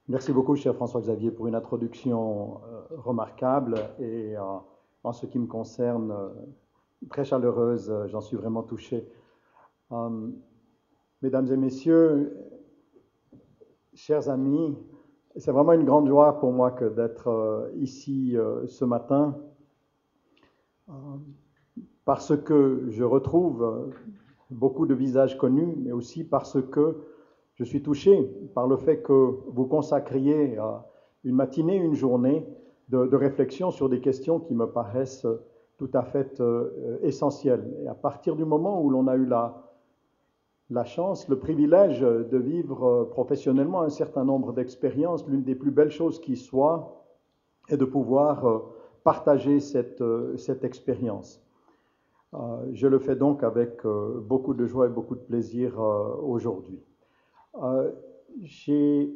Merci beaucoup, cher François-Xavier, pour une introduction remarquable et en ce qui me concerne, très chaleureuse. J'en suis vraiment touché. Euh, Mesdames et messieurs, chers amis, c'est vraiment une grande joie pour moi que d'être ici ce matin euh, parce que je retrouve beaucoup de visages connus, mais aussi parce que je suis touché par le fait que vous consacriez une matinée, une journée de réflexion sur des questions qui me paraissent tout à fait essentielles. Et à partir du moment où l'on a eu la chance, le privilège de vivre professionnellement un certain nombre d'expériences, l'une des plus belles choses qui soit est de pouvoir partager cette expérience. Je le fais donc avec beaucoup de joie et beaucoup de plaisir aujourd'hui. Euh, J'ai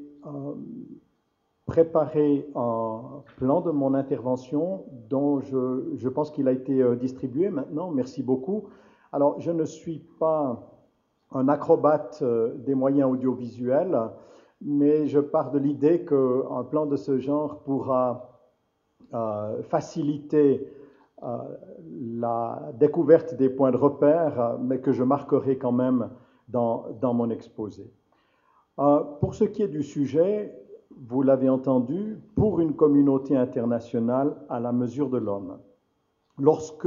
préparé un plan de mon intervention dont je pense qu'il a été distribué maintenant. Merci beaucoup. Alors, je ne suis pas un acrobate des moyens audiovisuels, mais je pars de l'idée qu'un plan de ce genre pourra faciliter euh, la découverte des points de repère, mais que je marquerai quand même dans mon exposé. Pour ce qui est du sujet, vous l'avez entendu, pour une communauté internationale à la mesure de l'homme. Lorsque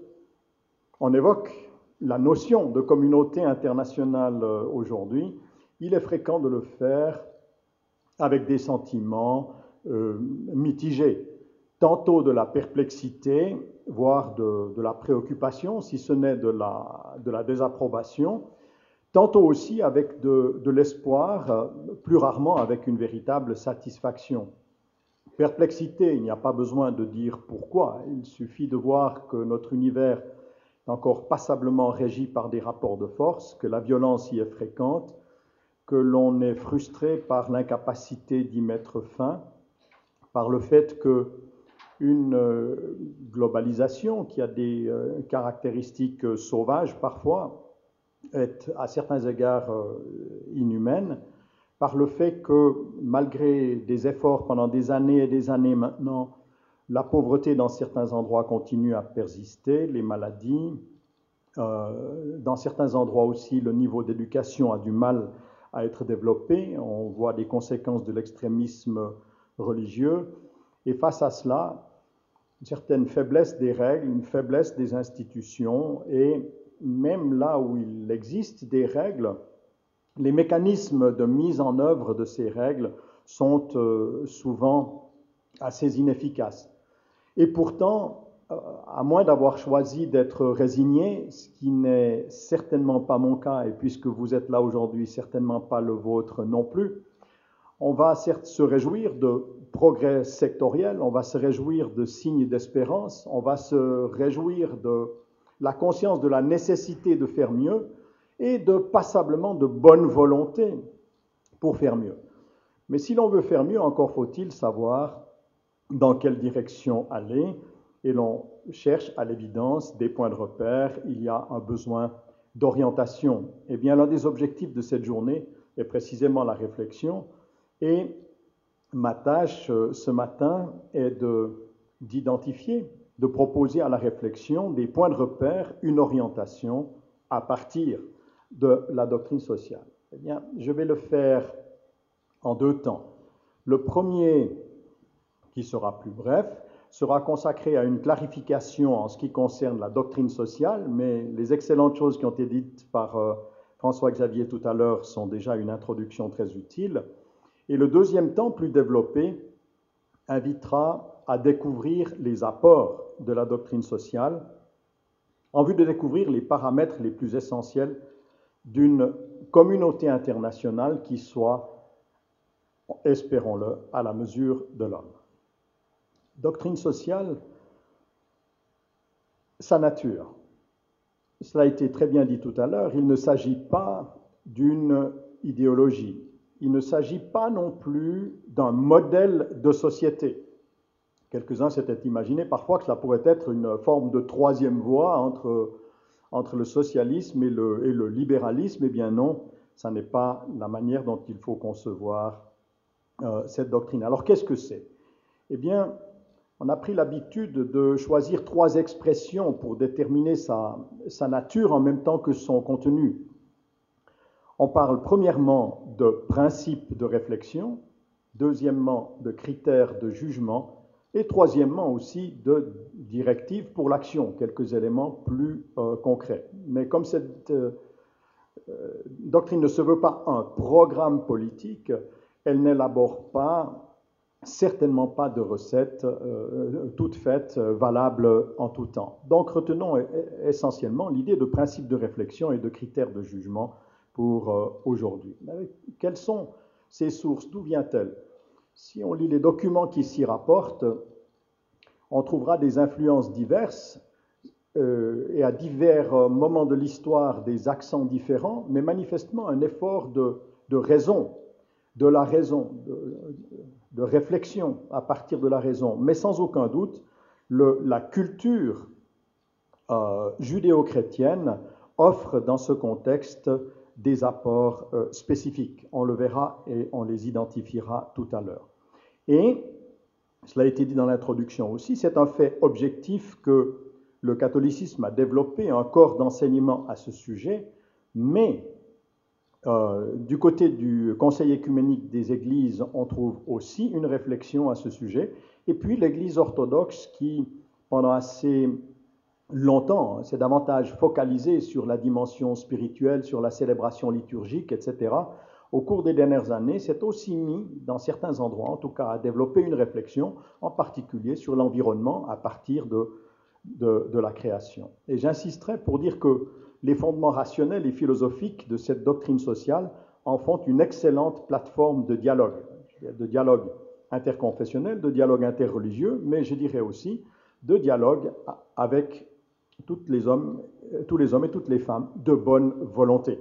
on évoque la notion de communauté internationale aujourd'hui, il est fréquent de le faire avec des sentiments mitigés, tantôt de la perplexité, voire de la préoccupation, si ce n'est de la désapprobation, tantôt aussi avec de l'espoir, plus rarement avec une véritable satisfaction. Perplexité, il n'y a pas besoin de dire pourquoi, il suffit de voir que notre univers est encore passablement régi par des rapports de force, que la violence y est fréquente, que l'on est frustré par l'incapacité d'y mettre fin, par le fait que une globalisation qui a des caractéristiques sauvages parfois est à certains égards inhumaine, par le fait que malgré des efforts pendant des années et des années maintenant, la pauvreté dans certains endroits continue à persister, les maladies, dans certains endroits aussi le niveau d'éducation a du mal à être développé, on voit des conséquences de l'extrémisme religieux, et face à cela, une certaine faiblesse des règles, une faiblesse des institutions, et même là où il existe des règles, les mécanismes de mise en œuvre de ces règles sont souvent assez inefficaces. Et pourtant, à moins d'avoir choisi d'être résigné, ce qui n'est certainement pas mon cas, et puisque vous êtes là aujourd'hui, certainement pas le vôtre non plus, on va certes se réjouir de progrès sectoriels, on va se réjouir de signes d'espérance, on va se réjouir de la conscience de la nécessité de faire mieux et de passablement de bonne volonté pour faire mieux. Mais si l'on veut faire mieux, encore faut-il savoir dans quelle direction aller, et l'on cherche à l'évidence des points de repère, il y a un besoin d'orientation. Eh bien, l'un des objectifs de cette journée est précisément la réflexion, et ma tâche ce matin est d'identifier, de proposer à la réflexion des points de repère, une orientation à partir de la doctrine sociale. Eh bien, je vais le faire en deux temps. Le premier, qui sera plus bref, sera consacré à une clarification en ce qui concerne la doctrine sociale, mais les excellentes choses qui ont été dites par François-Xavier tout à l'heure sont déjà une introduction très utile. Et le deuxième temps, plus développé, invitera à découvrir les apports de la doctrine sociale en vue de découvrir les paramètres les plus essentiels d'une communauté internationale qui soit, espérons-le, à la mesure de l'homme. Doctrine sociale, sa nature. Cela a été très bien dit tout à l'heure, il ne s'agit pas d'une idéologie, il ne s'agit pas non plus d'un modèle de société. Quelques-uns s'étaient imaginé parfois que cela pourrait être une forme de troisième voie entre le socialisme et le libéralisme. Eh bien non, ça n'est pas la manière dont il faut concevoir cette doctrine. Alors qu'est-ce que c'est? Eh bien, on a pris l'habitude de choisir 3 expressions pour déterminer sa nature en même temps que son contenu. On parle premièrement de principes de réflexion, deuxièmement de critères de jugement et troisièmement aussi de directives pour l'action, quelques éléments plus concrets. Mais comme cette doctrine ne se veut pas un programme politique, elle n'élabore pas, certainement pas de recettes toutes faites, valables en tout temps. Donc retenons essentiellement l'idée de principes de réflexion et de critères de jugement pour aujourd'hui. Quelles sont ces sources? D'où vient-elle? Si on lit les documents qui s'y rapportent, on trouvera des influences diverses et à divers moments de l'histoire des accents différents, mais manifestement un effort de raison, de la raison, de réflexion à partir de la raison. Mais sans aucun doute, la culture judéo-chrétienne offre dans ce contexte des apports spécifiques. On le verra et on les identifiera tout à l'heure. Et, cela a été dit dans l'introduction aussi, c'est un fait objectif que le catholicisme a développé un corps d'enseignement à ce sujet, mais du côté du Conseil écuménique des Églises, on trouve aussi une réflexion à ce sujet. Et puis l'Église orthodoxe qui, pendant assez longtemps, s'est davantage focalisée sur la dimension spirituelle, sur la célébration liturgique, etc., au cours des dernières années, s'est aussi mis, dans certains endroits en tout cas, à développer une réflexion, en particulier sur l'environnement à partir de la création. Et j'insisterai pour dire que les fondements rationnels et philosophiques de cette doctrine sociale en font une excellente plateforme de dialogue interconfessionnel, de dialogue interreligieux, mais je dirais aussi de dialogue avec tous les hommes et toutes les femmes de bonne volonté.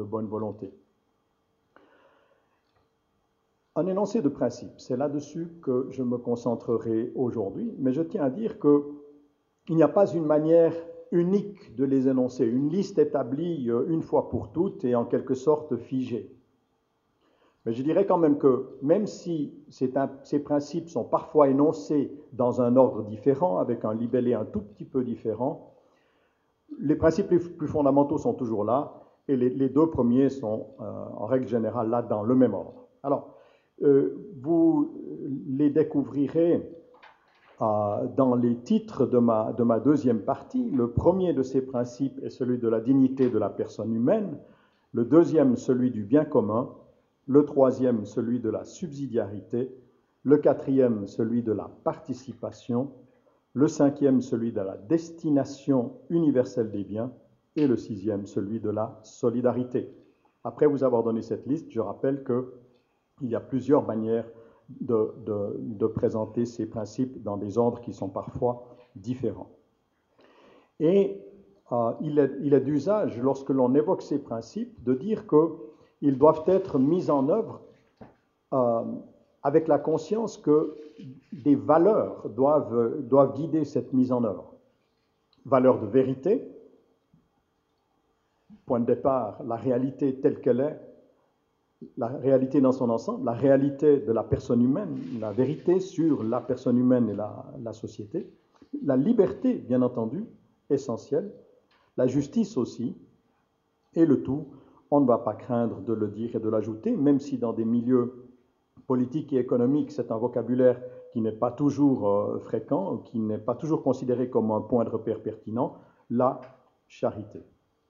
Un énoncé de principe, c'est là-dessus que je me concentrerai aujourd'hui, mais je tiens à dire qu'il n'y a pas une manière unique de les énoncer, une liste établie une fois pour toutes et en quelque sorte figée. Mais je dirais quand même que même si ces principes sont parfois énoncés dans un ordre différent, avec un libellé un tout petit peu différent, les principes les plus fondamentaux sont toujours là et les 2 premiers sont en règle générale là dans le même ordre. Alors, vous les découvrirez dans les titres de ma deuxième partie. Le premier de ces principes est celui de la dignité de la personne humaine, le deuxième celui du bien commun, le troisième celui de la subsidiarité, le quatrième celui de la participation, le cinquième celui de la destination universelle des biens et le sixième celui de la solidarité. Après vous avoir donné cette liste, je rappelle qu'il y a plusieurs manières de présenter ces principes dans des ordres qui sont parfois différents. Et il est d'usage, lorsque l'on évoque ces principes, de dire qu'ils doivent être mis en œuvre avec la conscience que des valeurs doivent guider cette mise en œuvre. Valeurs de vérité, point de départ, la réalité telle qu'elle est, la réalité dans son ensemble, la réalité de la personne humaine, la vérité sur la personne humaine et la société, la liberté, bien entendu, essentielle, la justice aussi, et le tout, on ne va pas craindre de le dire et de l'ajouter, même si dans des milieux politiques et économiques, c'est un vocabulaire qui n'est pas toujours fréquent, qui n'est pas toujours considéré comme un point de repère pertinent, la charité.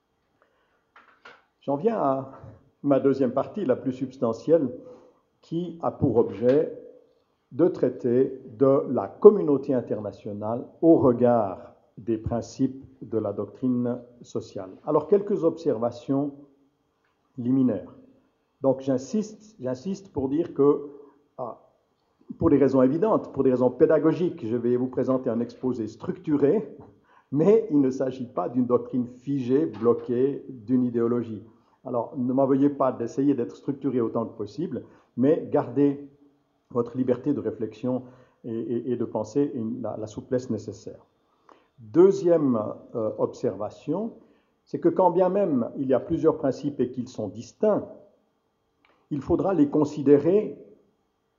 J'en viens à ma deuxième partie, la plus substantielle, qui a pour objet de traiter de la communauté internationale au regard des principes de la doctrine sociale. Alors, quelques observations liminaires. Donc, j'insiste pour dire que, pour des raisons évidentes, pour des raisons pédagogiques, je vais vous présenter un exposé structuré, mais il ne s'agit pas d'une doctrine figée, bloquée, d'une idéologie. Alors, ne m'en veuillez pas d'essayer d'être structuré autant que possible, mais gardez votre liberté de réflexion et de pensée et la souplesse nécessaire. Deuxième observation, c'est que quand bien même il y a plusieurs principes et qu'ils sont distincts, il faudra les considérer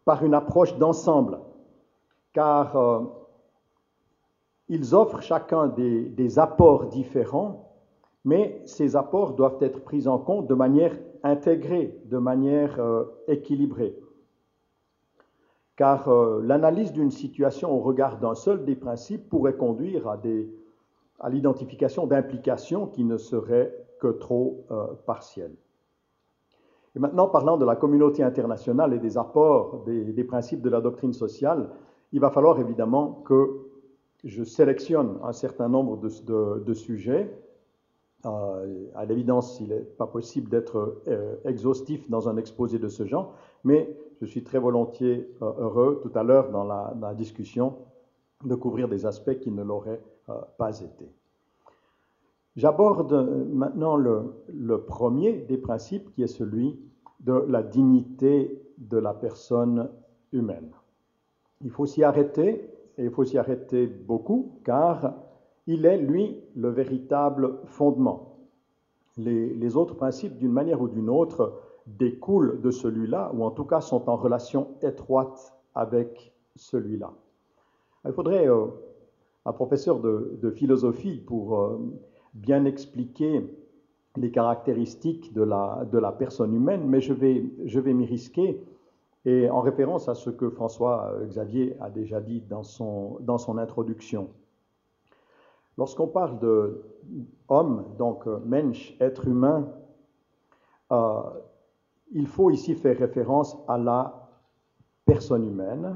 par une approche d'ensemble, car ils offrent chacun des apports différents, mais ces apports doivent être pris en compte de manière intégrée, de manière équilibrée. Car l'analyse d'une situation au regard d'un seul des principes pourrait conduire à l'identification d'implications qui ne seraient que trop partielles. Et maintenant, parlant de la communauté internationale et des apports des principes de la doctrine sociale, il va falloir évidemment que je sélectionne un certain nombre de sujets. À l'évidence, il n'est pas possible d'être exhaustif dans un exposé de ce genre, mais je suis très volontiers heureux, tout à l'heure dans la discussion, de couvrir des aspects qui ne l'auraient pas été. J'aborde maintenant le premier des principes, qui est celui de la dignité de la personne humaine. Il faut s'y arrêter, et il faut s'y arrêter beaucoup, car il est, lui, le véritable fondement. Les autres principes, d'une manière ou d'une autre, découlent de celui-là, ou en tout cas sont en relation étroite avec celui-là. Il faudrait un professeur de philosophie pour bien expliquer les caractéristiques de la personne humaine, mais je vais m'y risquer, et en référence à ce que François Xavier a déjà dit dans son introduction. Lorsqu'on parle d'homme, donc Mensch, être humain, il faut ici faire référence à la personne humaine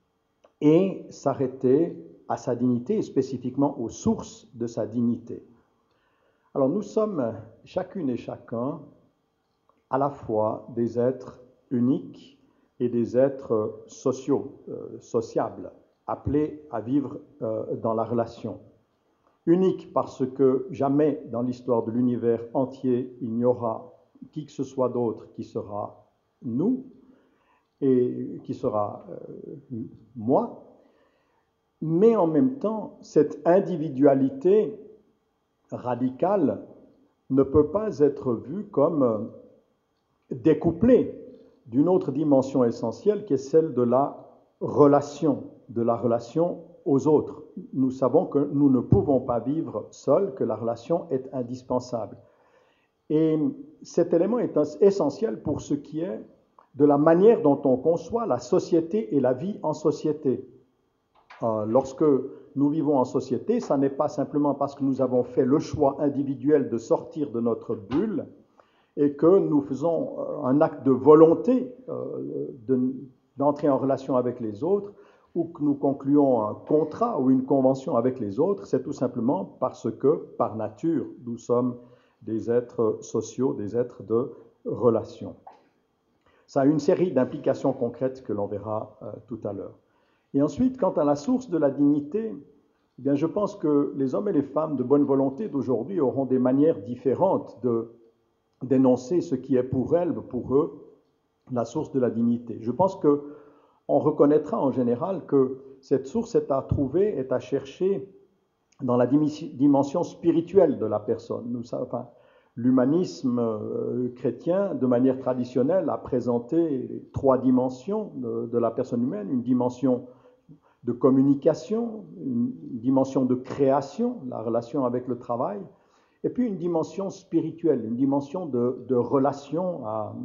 et s'arrêter à sa dignité, et spécifiquement aux sources de sa dignité. Alors nous sommes chacune et chacun à la fois des êtres uniques et des êtres sociables, appelés à vivre dans la relation. Unique parce que jamais dans l'histoire de l'univers entier, il n'y aura qui que ce soit d'autre qui sera nous et qui sera moi, mais en même temps, cette individualité radicale ne peut pas être vue comme découplée d'une autre dimension essentielle qui est celle de la relation aux autres. Nous savons que nous ne pouvons pas vivre seuls, que la relation est indispensable. Et cet élément est essentiel pour ce qui est de la manière dont on conçoit la société et la vie en société. Lorsque nous vivons en société, ça n'est pas simplement parce que nous avons fait le choix individuel de sortir de notre bulle et que nous faisons un acte de volonté d'entrer en relation avec les autres, ou que nous concluons un contrat ou une convention avec les autres, c'est tout simplement parce que, par nature, nous sommes des êtres sociaux, des êtres de relation. Ça a une série d'implications concrètes que l'on verra tout à l'heure. Et ensuite, quant à la source de la dignité, eh bien, je pense que les hommes et les femmes de bonne volonté d'aujourd'hui auront des manières différentes d'énoncer ce qui est pour elles, pour eux, la source de la dignité. Je pense qu'on reconnaîtra en général que cette source est à trouver, est à chercher dans la dimension spirituelle de la personne. L'humanisme chrétien, de manière traditionnelle, a présenté trois dimensions de la personne humaine, une dimension de communication, une dimension de création, la relation avec le travail, et puis une dimension spirituelle, une dimension de relation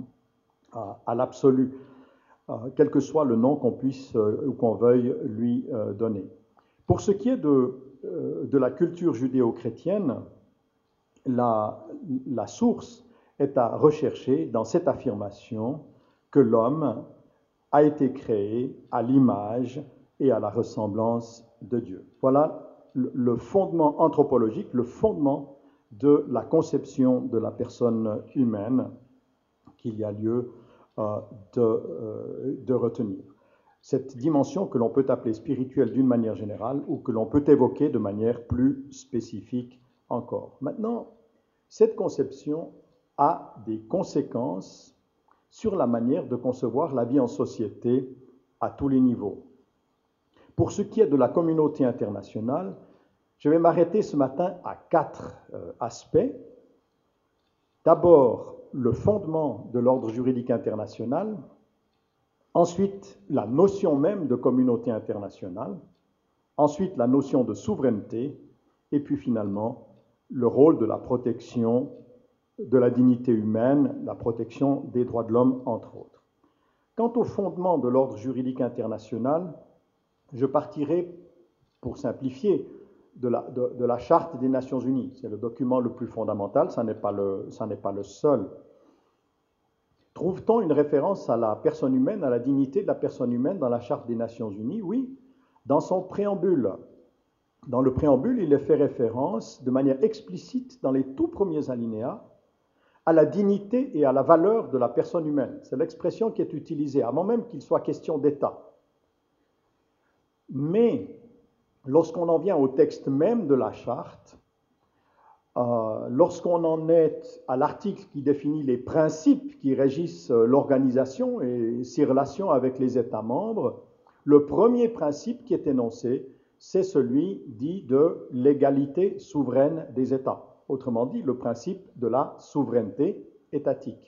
à l'absolu, quel que soit le nom qu'on puisse ou qu'on veuille lui donner. Pour ce qui est de la culture judéo-chrétienne, la source est à rechercher dans cette affirmation que l'homme a été créé à l'image et à la ressemblance de Dieu. Voilà le fondement anthropologique, le fondement de la conception de la personne humaine qu'il y a lieu de retenir. Cette dimension que l'on peut appeler spirituelle d'une manière générale ou que l'on peut évoquer de manière plus spécifique encore. Maintenant, cette conception a des conséquences sur la manière de concevoir la vie en société à tous les niveaux. Pour ce qui est de la communauté internationale, je vais m'arrêter ce matin à 4 aspects. D'abord, le fondement de l'ordre juridique international. Ensuite, la notion même de communauté internationale. Ensuite, la notion de souveraineté. Et puis finalement, le rôle de la protection de la dignité humaine, la protection des droits de l'homme, entre autres. Quant au fondement de l'ordre juridique international, je partirai, pour simplifier, de la Charte des Nations Unies. C'est le document le plus fondamental, ça n'est pas le seul. Trouve-t-on une référence à la personne humaine, à la dignité de la personne humaine dans la Charte des Nations Unies? Oui, dans son préambule. Dans le préambule, il est fait référence de manière explicite dans les tout premiers alinéas à la dignité et à la valeur de la personne humaine. C'est l'expression qui est utilisée, avant même qu'il soit question d'État. Mais lorsqu'on en vient au texte même de la Charte, lorsqu'on en est à l'article qui définit les principes qui régissent l'organisation et ses relations avec les États membres, le premier principe qui est énoncé, c'est celui dit de l'égalité souveraine des États. Autrement dit, le principe de la souveraineté étatique.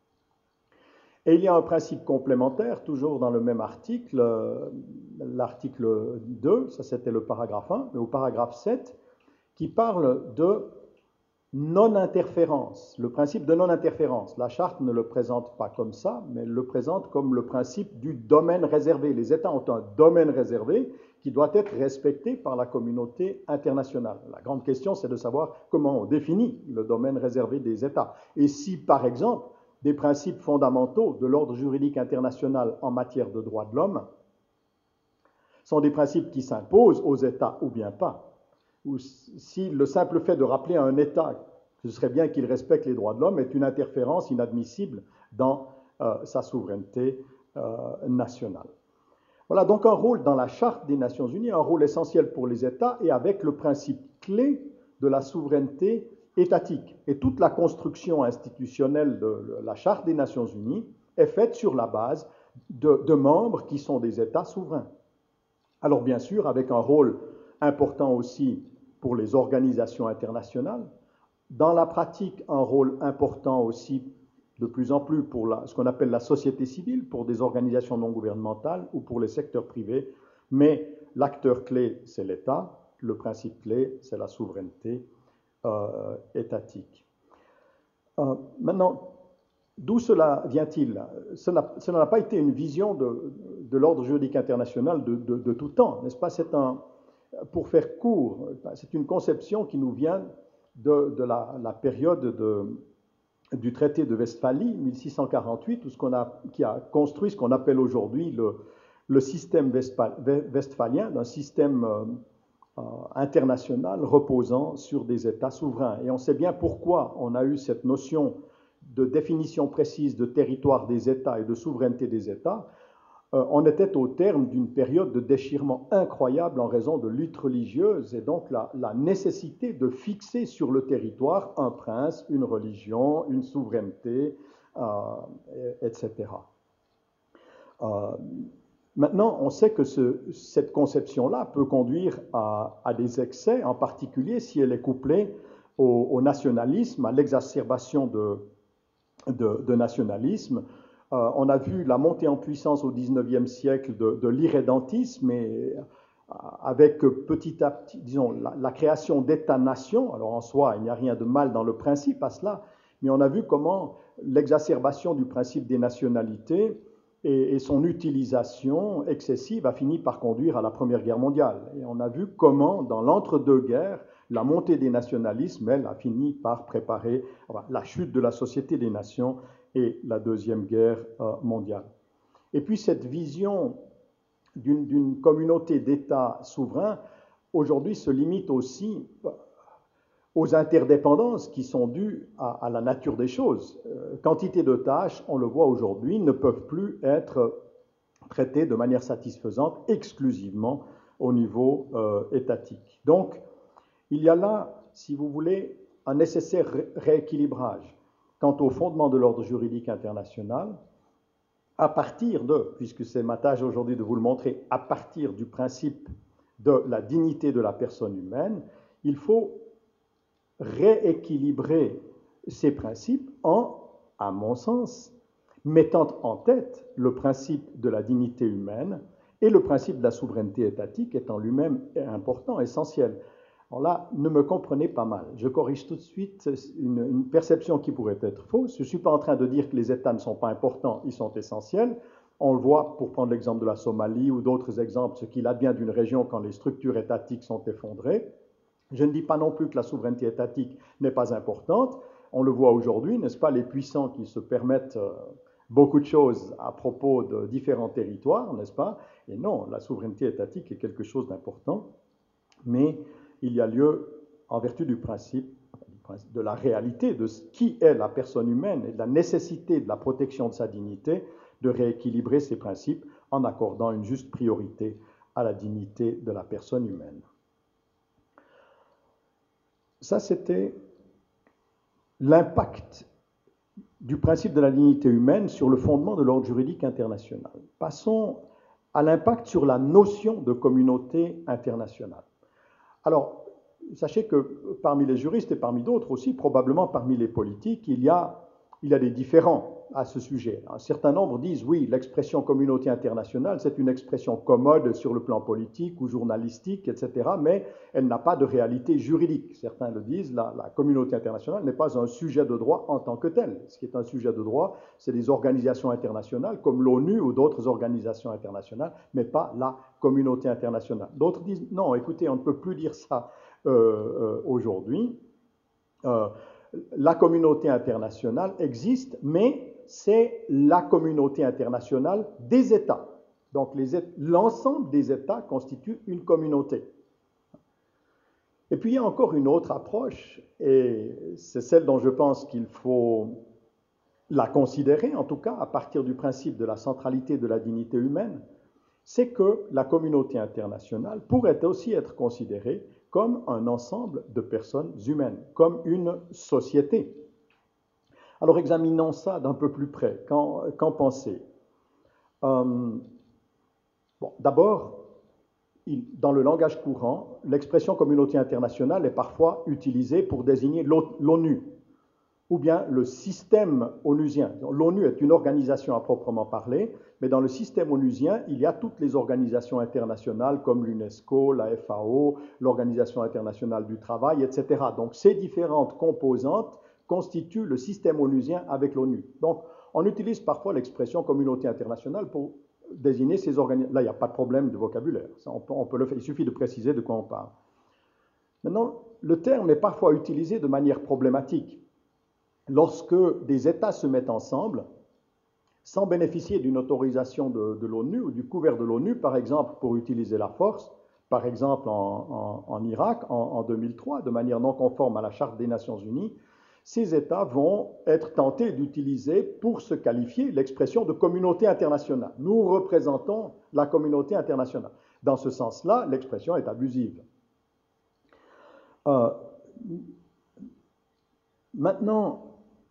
Et il y a un principe complémentaire, toujours dans le même article, l'article 2, ça c'était le paragraphe 1, mais au paragraphe 7, qui parle de non-interférence, le principe de non-interférence. La Charte ne le présente pas comme ça, mais elle le présente comme le principe du domaine réservé. Les États ont un domaine réservé qui doit être respecté par la communauté internationale. La grande question, c'est de savoir comment on définit le domaine réservé des États. Et si, par exemple, des principes fondamentaux de l'ordre juridique international en matière de droits de l'homme sont des principes qui s'imposent aux États ou bien pas, ou si le simple fait de rappeler à un État que ce serait bien qu'il respecte les droits de l'homme est une interférence inadmissible dans sa souveraineté nationale. Voilà donc un rôle dans la Charte des Nations Unies, un rôle essentiel pour les États et avec le principe clé de la souveraineté étatique. Et toute la construction institutionnelle de la Charte des Nations Unies est faite sur la base de membres qui sont des États souverains. Alors bien sûr, avec un rôle important aussi pour les organisations internationales, dans la pratique, un rôle important aussi de plus en plus pour ce qu'on appelle la société civile, pour des organisations non gouvernementales ou pour les secteurs privés, mais l'acteur clé, c'est l'État, le principe clé, c'est la souveraineté étatique. Maintenant, d'où cela vient-il? Cela n'a pas été une vision de l'ordre juridique international de tout temps, n'est-ce pas? Pour faire court, c'est une conception qui nous vient de la période du traité de Westphalie, 1648, qui a construit ce qu'on appelle aujourd'hui le système westphalien, d'un système international reposant sur des États souverains. Et on sait bien pourquoi on a eu cette notion de définition précise de territoire des États et de souveraineté des États. On était au terme d'une période de déchirement incroyable en raison de luttes religieuses et donc la nécessité de fixer sur le territoire un prince, une religion, une souveraineté, etc. Maintenant, on sait que cette conception-là peut conduire à des excès, en particulier si elle est couplée au nationalisme, à l'exacerbation de nationalisme. On a vu la montée en puissance au XIXe siècle de l'irrédentisme et avec petit à petit, disons, la création d'États-nations. Alors en soi, il n'y a rien de mal dans le principe à cela, mais on a vu comment l'exacerbation du principe des nationalités et son utilisation excessive a fini par conduire à la Première Guerre mondiale. Et on a vu comment, dans l'entre-deux-guerres, la montée des nationalismes, elle, a fini par préparer la chute de la Société des Nations et la Deuxième Guerre mondiale. Et puis cette vision d'une communauté d'États souverains, aujourd'hui, se limite aussi aux interdépendances qui sont dues à la nature des choses. Quantité de tâches, on le voit aujourd'hui, ne peuvent plus être traitées de manière satisfaisante exclusivement au niveau étatique. Donc, il y a là, si vous voulez, un nécessaire rééquilibrage quant au fondement de l'ordre juridique international, à partir puisque c'est ma tâche aujourd'hui de vous le montrer, à partir du principe de la dignité de la personne humaine, il faut rééquilibrer ces principes à mon sens, mettant en tête le principe de la dignité humaine et le principe de la souveraineté étatique étant lui-même important, essentiel. Alors là, ne me comprenez pas mal. Je corrige tout de suite une perception qui pourrait être fausse. Je ne suis pas en train de dire que les États ne sont pas importants, ils sont essentiels. On le voit, pour prendre l'exemple de la Somalie ou d'autres exemples, ce qu'il advient d'une région quand les structures étatiques sont effondrées. Je ne dis pas non plus que la souveraineté étatique n'est pas importante. On le voit aujourd'hui, n'est-ce pas, les puissants qui se permettent beaucoup de choses à propos de différents territoires, n'est-ce pas? Et non, la souveraineté étatique est quelque chose d'important, mais il y a lieu, en vertu du principe de la réalité de ce qui est la personne humaine et de la nécessité de la protection de sa dignité, de rééquilibrer ces principes en accordant une juste priorité à la dignité de la personne humaine. Ça, c'était l'impact du principe de la dignité humaine sur le fondement de l'ordre juridique international. Passons à l'impact sur la notion de communauté internationale. Alors, sachez que parmi les juristes et parmi d'autres aussi, probablement parmi les politiques, il y a des différends à ce sujet. Un certain nombre disent, oui, l'expression communauté internationale, c'est une expression commode sur le plan politique ou journalistique, etc., mais elle n'a pas de réalité juridique. Certains le disent, la communauté internationale n'est pas un sujet de droit en tant que tel. Ce qui est un sujet de droit, c'est des organisations internationales comme l'ONU ou d'autres organisations internationales, mais pas la communauté internationale. D'autres disent, non, écoutez, on ne peut plus dire ça aujourd'hui. La communauté internationale existe, mais c'est la communauté internationale des États. Donc l'ensemble des États constitue une communauté. Et puis il y a encore une autre approche, et c'est celle dont je pense qu'il faut la considérer, en tout cas à partir du principe de la centralité de la dignité humaine, c'est que la communauté internationale pourrait aussi être considérée comme un ensemble de personnes humaines, comme une société. Alors examinons ça d'un peu plus près. Qu'en pensez? D'abord, dans le langage courant, l'expression communauté internationale est parfois utilisée pour désigner l'ONU, ou bien le système onusien. L'ONU est une organisation à proprement parler, mais dans le système onusien, il y a toutes les organisations internationales comme l'UNESCO, la FAO, l'Organisation internationale du travail, etc. Donc ces différentes composantes constituent le système onusien avec l'ONU. Donc on utilise parfois l'expression communauté internationale pour désigner ces organisations. Là, il n'y a pas de problème de vocabulaire. Ça, on peut le faire. Il suffit de préciser de quoi on parle. Maintenant, le terme est parfois utilisé de manière problématique. Lorsque des États se mettent ensemble, sans bénéficier d'une autorisation de l'ONU ou du couvert de l'ONU, par exemple pour utiliser la force, par exemple en Irak en 2003, de manière non conforme à la Charte des Nations Unies, ces États vont être tentés d'utiliser pour se qualifier l'expression de communauté internationale. Nous représentons la communauté internationale. Dans ce sens-là, l'expression est abusive. Maintenant,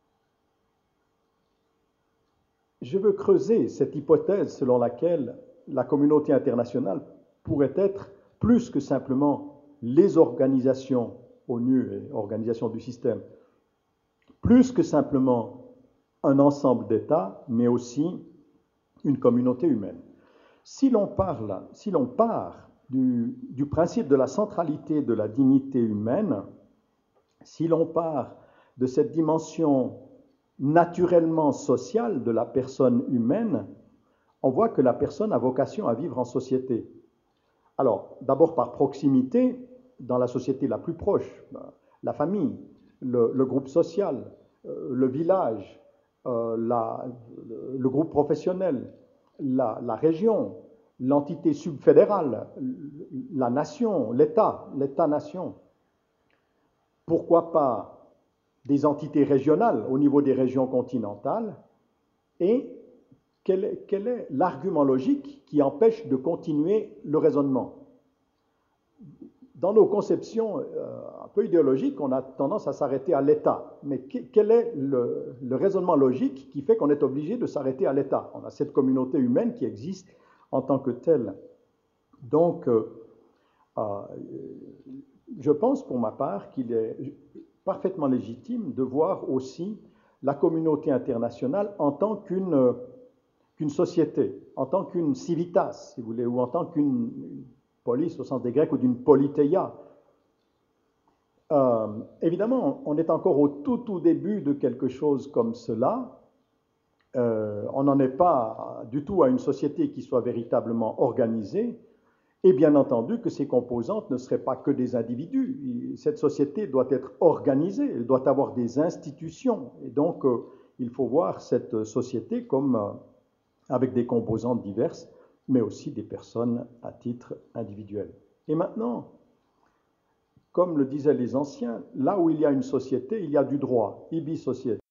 je veux creuser cette hypothèse selon laquelle la communauté internationale pourrait être plus que simplement les organisations ONU et organisations du système, plus que simplement un ensemble d'États, mais aussi une communauté humaine. Si l'on part du principe de la centralité de la dignité humaine, si l'on part de cette dimension naturellement sociale de la personne humaine, on voit que la personne a vocation à vivre en société. Alors, d'abord par proximité, dans la société la plus proche, la famille, le groupe social, le village, le groupe professionnel, la région, l'entité subfédérale, la nation, l'État-nation. Pourquoi pas des entités régionales au niveau des régions continentales? Et quel est l'argument logique qui empêche de continuer le raisonnement? Dans nos conceptions un peu idéologiques, on a tendance à s'arrêter à l'État. Mais quel est le raisonnement logique qui fait qu'on est obligé de s'arrêter à l'État? On a cette communauté humaine qui existe en tant que telle. Donc, je pense pour ma part qu'il est parfaitement légitime de voir aussi la communauté internationale en tant qu'une société, en tant qu'une civitas, si vous voulez, ou en tant qu'une polis au sens des Grecs, ou d'une politeia. Évidemment, on est encore au tout début de quelque chose comme cela. On n'en est pas du tout à une société qui soit véritablement organisée, et bien entendu que ces composantes ne seraient pas que des individus. Cette société doit être organisée, elle doit avoir des institutions, et donc il faut voir cette société comme avec des composantes diverses, mais aussi des personnes à titre individuel. Et maintenant, comme le disaient les anciens, là où il y a une société, il y a du droit, ibi société.